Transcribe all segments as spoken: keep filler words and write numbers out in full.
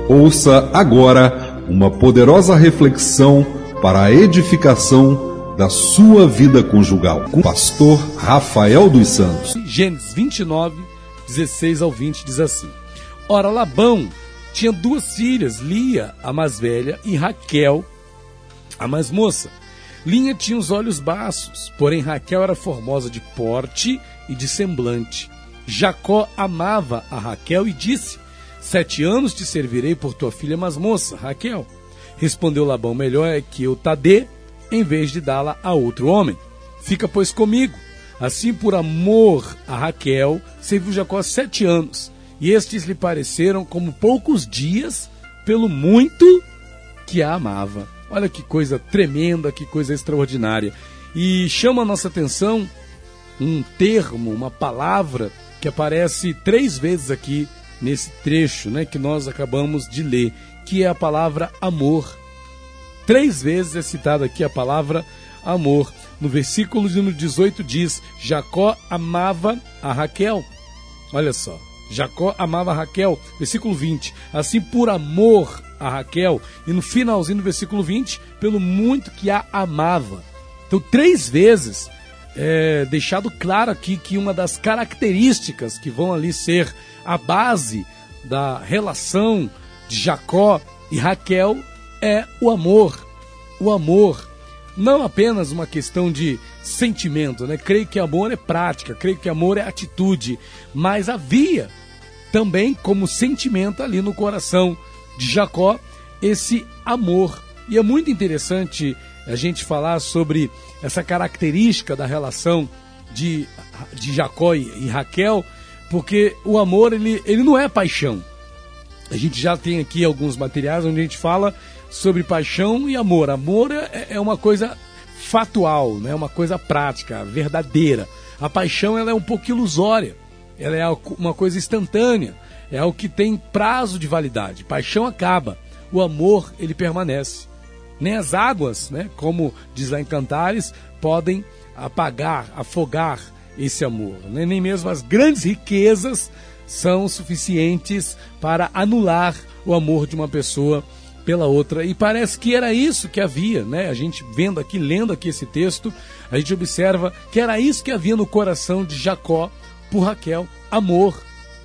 Ouça agora uma poderosa reflexão para a edificação da sua vida conjugal, com o pastor Rafael dos Santos. Gênesis vinte e nove, dezesseis ao vinte diz assim: Ora, Labão tinha duas filhas, Lia, a mais velha, e Raquel, a mais moça. Lia tinha os olhos baços, porém Raquel era formosa de porte e de semblante. Jacó amava a Raquel e disse: Sete anos te servirei por tua filha mais moça, Raquel. Respondeu Labão: Melhor é que eu ta dê, em vez de dá-la a outro homem. Fica, pois, comigo. Assim, por amor a Raquel, serviu Jacó sete anos, e estes lhe pareceram como poucos dias, pelo muito que a amava. Olha que coisa tremenda, que coisa extraordinária. E chama a nossa atenção um termo, uma palavra que aparece três vezes aqui nesse trecho, né, que nós acabamos de ler, que é a palavra amor. Três vezes é citada aqui a palavra amor. No versículo de dezoito diz: Jacó amava a Raquel. Olha só, Jacó amava a Raquel. Versículo vinte, assim por amor a Raquel. E no finalzinho do versículo vinte, pelo muito que a amava. Então, três vezes é deixado claro aqui que uma das características que vão ali ser a base da relação de Jacó e Raquel é o amor. O amor, não apenas uma questão de sentimento, né? Creio que amor é prática, creio que amor é atitude, mas havia também como sentimento ali no coração de Jacó esse amor. E é muito interessante a gente falar sobre essa característica da relação de, de Jacó e, e Raquel, porque o amor, ele, ele não é paixão. A gente já tem aqui alguns materiais onde a gente fala sobre paixão e amor. Amor é, é uma coisa fatual, né? Uma coisa prática, verdadeira. A paixão, ela é um pouco ilusória. Ela é uma coisa instantânea. É algo que tem prazo de validade. Paixão acaba. O amor, ele permanece. Nem as águas, né, como diz lá em Cantares, podem apagar, afogar esse amor. Né? Nem mesmo as grandes riquezas são suficientes para anular o amor de uma pessoa pela outra. E parece que era isso que havia, né? A gente vendo aqui, lendo aqui esse texto, a gente observa que era isso que havia no coração de Jacó por Raquel. Amor.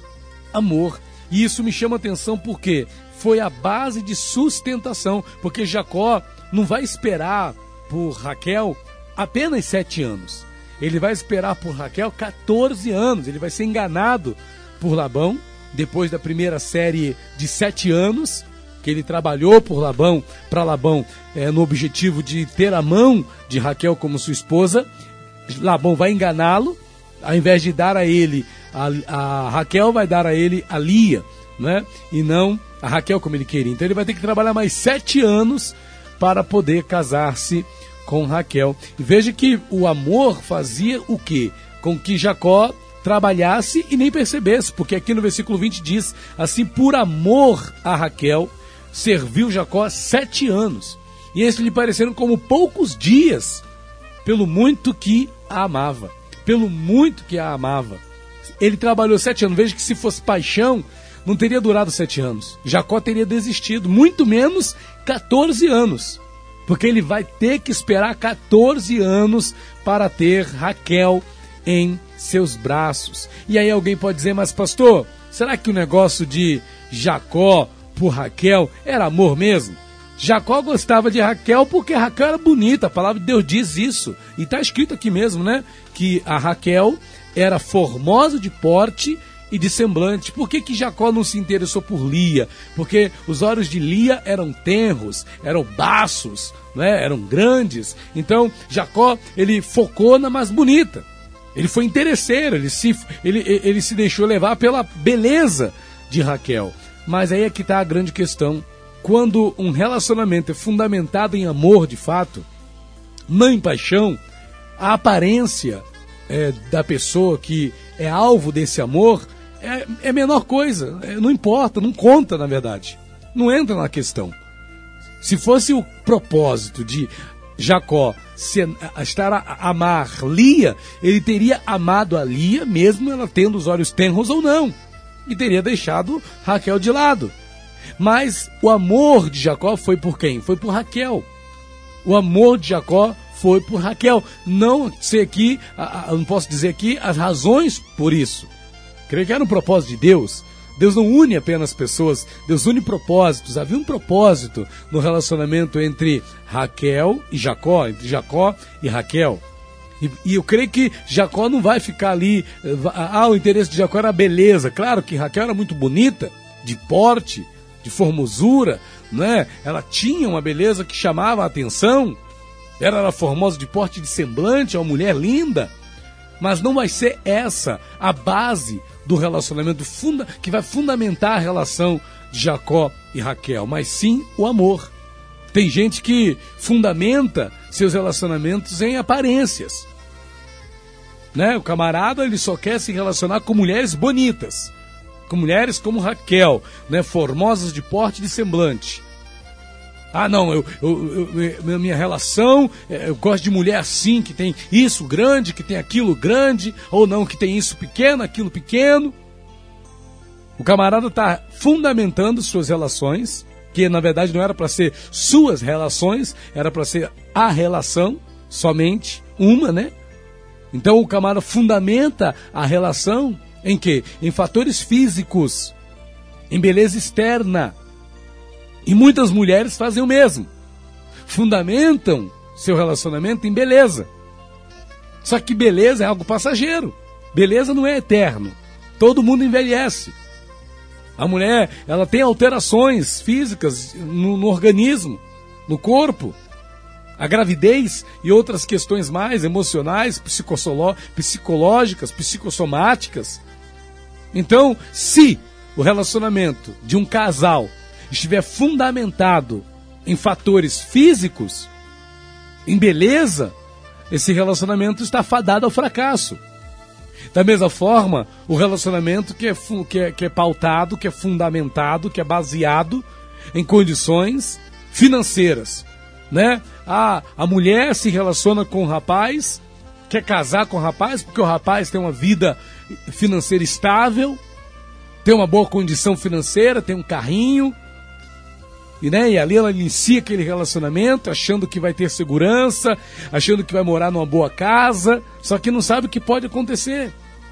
Amor. E isso me chama a atenção porque foi a base de sustentação, porque Jacó não vai esperar por Raquel apenas sete anos. Ele vai esperar por Raquel quatorze anos. Ele vai ser enganado por Labão, depois da primeira série de sete anos, que ele trabalhou por Labão, para Labão, é, no objetivo de ter a mão de Raquel como sua esposa. Labão vai enganá-lo, ao invés de dar a ele a, a Raquel, vai dar a ele a Lia, né? E não a Raquel como ele queria. Então ele vai ter que trabalhar mais sete anos para poder casar-se com Raquel. E veja que o amor fazia o quê? Com que Jacó trabalhasse e nem percebesse, porque aqui no versículo vinte diz: assim por amor a Raquel serviu Jacó sete anos, e esses lhe pareceram como poucos dias, pelo muito que a amava. Pelo muito que a amava. Ele trabalhou sete anos. Veja que se fosse paixão, não teria durado sete anos. Jacó teria desistido, muito menos quatorze anos. Porque ele vai ter que esperar quatorze anos para ter Raquel em seus braços. E aí alguém pode dizer: mas pastor, será que o negócio de Jacó por Raquel era amor mesmo? Jacó gostava de Raquel porque Raquel era bonita, a palavra de Deus diz isso. E está escrito aqui mesmo, né? Que a Raquel era formosa de porte e de semblante. Por que que Jacó não se interessou por Lia? Porque os olhos de Lia eram tenros, eram baços, né? Eram grandes. Então Jacó, ele focou na mais bonita. Ele foi interesseiro, ele se, ele, ele se deixou levar pela beleza de Raquel. Mas aí é que está a grande questão. Quando um relacionamento é fundamentado em amor de fato, não em paixão, a aparência é, da pessoa que é alvo desse amor é, é a menor coisa, é, não importa, não conta na verdade, não entra na questão. Se fosse o propósito de Jacó se, estar a, amar Lia, ele teria amado a Lia, mesmo ela tendo os olhos tenros ou não, e teria deixado Raquel de lado. Mas o amor de Jacó foi por quem? Foi por Raquel. O amor de Jacó foi por Raquel. Não sei aqui, não posso dizer aqui as razões por isso. Creio que era um propósito de Deus. Deus não une apenas pessoas, Deus une propósitos. Havia um propósito no relacionamento entre Raquel e Jacó, entre Jacó e Raquel. E, e eu creio que Jacó não vai ficar ali, ah, o interesse de Jacó era a beleza. Claro que Raquel era muito bonita, de porte, de formosura, né? Ela tinha uma beleza que chamava a atenção, ela era formosa de porte, de semblante, é uma mulher linda. Mas não vai ser essa a base do relacionamento funda, que vai fundamentar a relação de Jacó e Raquel, mas sim o amor. Tem gente que fundamenta seus relacionamentos em aparências, né? O camarada ele só quer se relacionar com mulheres bonitas, com mulheres como Raquel, né? Formosas de porte e de semblante. Ah, não, eu, eu, eu, minha relação, eu gosto de mulher assim, que tem isso grande, que tem aquilo grande, ou não, que tem isso pequeno, aquilo pequeno. O camarada está fundamentando suas relações, que na verdade não era para ser suas relações, era para ser a relação, somente uma, né? Então o camarada fundamenta a relação em quê? Em fatores físicos, em beleza externa. E muitas mulheres fazem o mesmo. Fundamentam seu relacionamento em beleza. Só que beleza é algo passageiro. Beleza não é eterno. Todo mundo envelhece. A mulher, ela tem alterações físicas no, no organismo, no corpo. A gravidez e outras questões mais emocionais, psicológicas, psicossomáticas. Então, se o relacionamento de um casal estiver fundamentado em fatores físicos, em beleza, esse relacionamento está fadado ao fracasso. Da mesma forma, o relacionamento que é, que é, que é pautado, que é fundamentado, que é baseado em condições financeiras, né? A, a mulher se relaciona com o rapaz, quer casar com o rapaz, porque o rapaz tem uma vida financeira estável, tem uma boa condição financeira, tem um carrinho, E, né, e ali ela inicia aquele relacionamento achando que vai ter segurança, achando que vai morar numa boa casa, só que não sabe o que pode acontecer.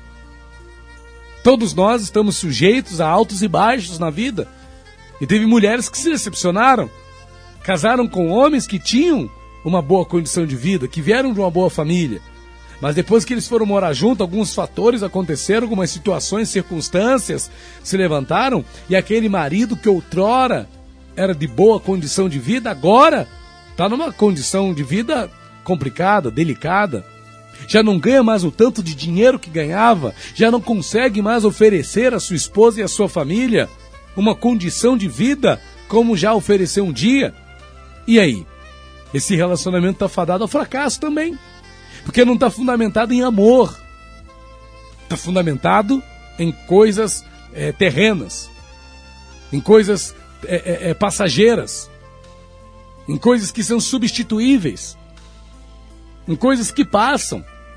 Todos nós estamos sujeitos a altos e baixos na vida. E teve mulheres que se decepcionaram, casaram com homens que tinham uma boa condição de vida, que vieram de uma boa família. Mas depois que eles foram morar junto, alguns fatores aconteceram, algumas situações, circunstâncias se levantaram, e aquele marido que outrora era de boa condição de vida, agora está numa condição de vida complicada, delicada. Já não ganha mais o tanto de dinheiro que ganhava, já não consegue mais oferecer à sua esposa e à sua família uma condição de vida como já ofereceu um dia. E aí? Esse relacionamento está fadado ao fracasso também, porque não está fundamentado em amor, está fundamentado em coisas é, terrenas, em coisas É, é, é, passageiras, em coisas que são substituíveis, em coisas que passam.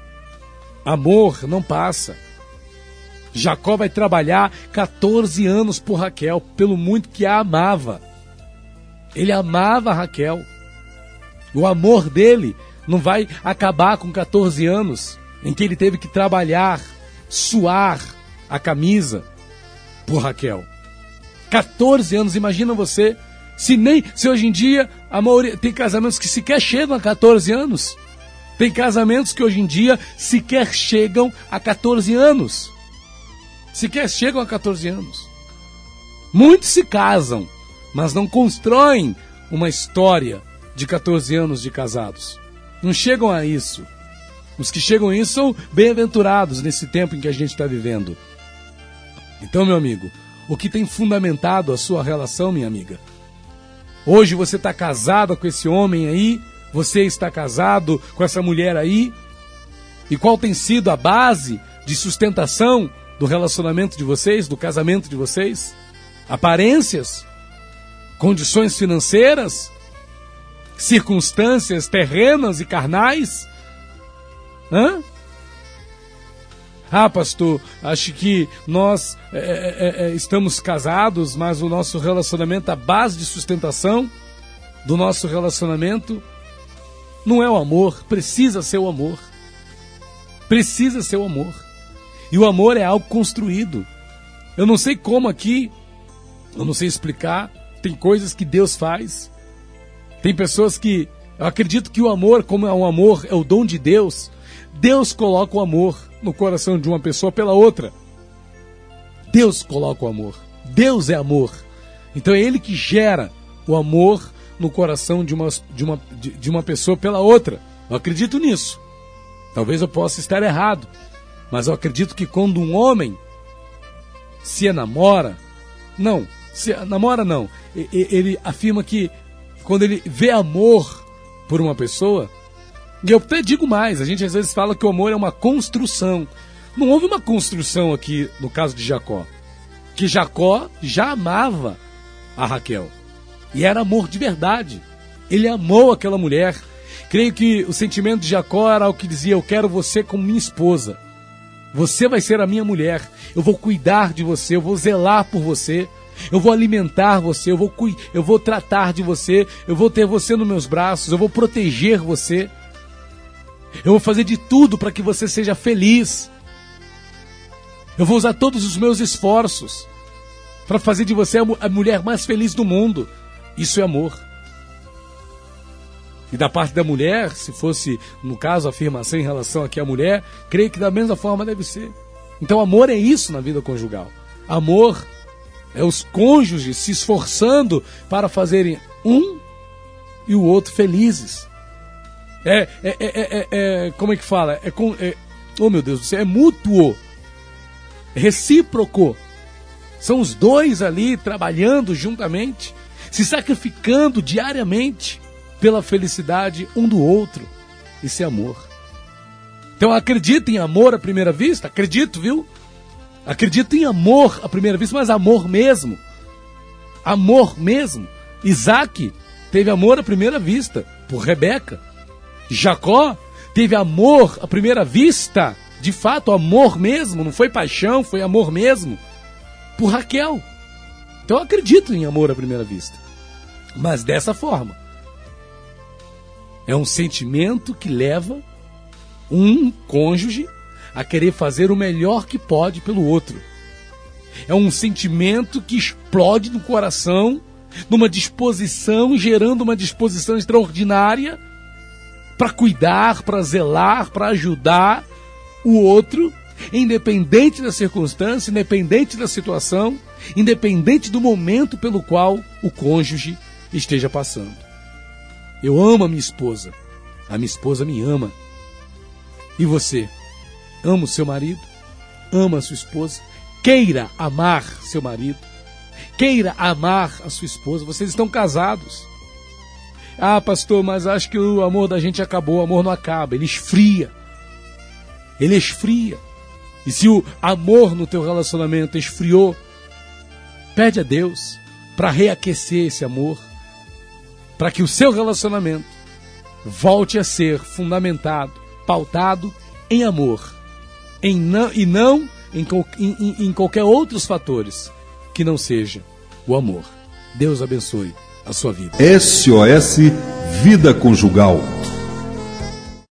Amor não passa. Jacó vai trabalhar quatorze anos por Raquel, pelo muito que a amava. Ele amava Raquel. O amor dele não vai acabar com quatorze anos em que ele teve que trabalhar, suar a camisa por Raquel. quatorze anos, imagina você, se nem, se hoje em dia a maioria, tem casamentos que sequer chegam a quatorze anos, tem casamentos que hoje em dia sequer chegam a quatorze anos, sequer chegam a quatorze anos, muitos se casam, mas não constroem uma história de quatorze anos de casados, não chegam a isso. Os que chegam a isso são bem-aventurados nesse tempo em que a gente está vivendo. Então, meu amigo, o que tem fundamentado a sua relação, minha amiga? Hoje você está casada com esse homem aí, você está casado com essa mulher aí, e qual tem sido a base de sustentação do relacionamento de vocês, do casamento de vocês? Aparências? Condições financeiras? Circunstâncias terrenas e carnais? Hã? Ah, pastor, acho que nós é, é, é, estamos casados, mas o nosso relacionamento, a base de sustentação do nosso relacionamento não é o amor, precisa ser o amor. Precisa ser o amor. E o amor é algo construído. Eu não sei como aqui, eu não sei explicar, tem coisas que Deus faz. Tem pessoas que, eu acredito que o amor, como é um amor, é o dom de Deus. Deus coloca o amor no coração de uma pessoa pela outra. Deus coloca o amor. Deus é amor. Então é Ele que gera o amor no coração de uma, de uma, de, de uma pessoa pela outra. Eu acredito nisso. Talvez eu possa estar errado, mas eu acredito que quando um homem se enamora, não, se namora não, ele afirma que quando ele vê amor por uma pessoa, e eu até digo mais, a gente às vezes fala que o amor é uma construção. Não houve uma construção aqui no caso de Jacó, que Jacó já amava a Raquel, e era amor de verdade. Ele amou aquela mulher. Creio que o sentimento de Jacó era o que dizia: eu quero você como minha esposa, você vai ser a minha mulher, eu vou cuidar de você, eu vou zelar por você, eu vou alimentar você, eu vou, eu vou tratar de você, eu vou ter você nos meus braços, eu vou proteger você, eu vou fazer de tudo para que você seja feliz, eu vou usar todos os meus esforços para fazer de você a mulher mais feliz do mundo. Isso é amor. E da parte da mulher, se fosse, no caso, a afirmação em relação aqui à mulher, creio que da mesma forma deve ser. Então amor é isso na vida conjugal. Amor é os cônjuges se esforçando para fazerem um e o outro felizes. É, é, é, é, é como é que fala? É, é, oh meu Deus do céu, é mútuo, é recíproco. São os dois ali trabalhando juntamente, se sacrificando diariamente pela felicidade um do outro. Isso é amor. Então acredita em amor à primeira vista? Acredito, viu? Acredito em amor à primeira vista, mas amor mesmo. Amor mesmo. Isaac teve amor à primeira vista por Rebeca. Jacó teve amor à primeira vista, de fato, amor mesmo, não foi paixão, foi amor mesmo, por Raquel. Então eu acredito em amor à primeira vista, mas dessa forma. É um sentimento que leva um cônjuge a querer fazer o melhor que pode pelo outro. É um sentimento que explode no coração, numa disposição, gerando uma disposição extraordinária para cuidar, para zelar, para ajudar o outro, independente da circunstância, independente da situação, independente do momento pelo qual o cônjuge esteja passando. Eu amo a minha esposa, a minha esposa me ama. E você? Ama o seu marido? Ama a sua esposa? Queira amar seu marido. Queira amar a sua esposa. Vocês estão casados. Ah, pastor, mas acho que o amor da gente acabou. O amor não acaba, ele esfria. Ele esfria. E se o amor no teu relacionamento esfriou, pede a Deus para reaquecer esse amor, para que o seu relacionamento volte a ser fundamentado, pautado em amor, em não, e não em, em, em qualquer outros fatores que não seja o amor. Deus abençoe a sua vida. S O S Vida Conjugal.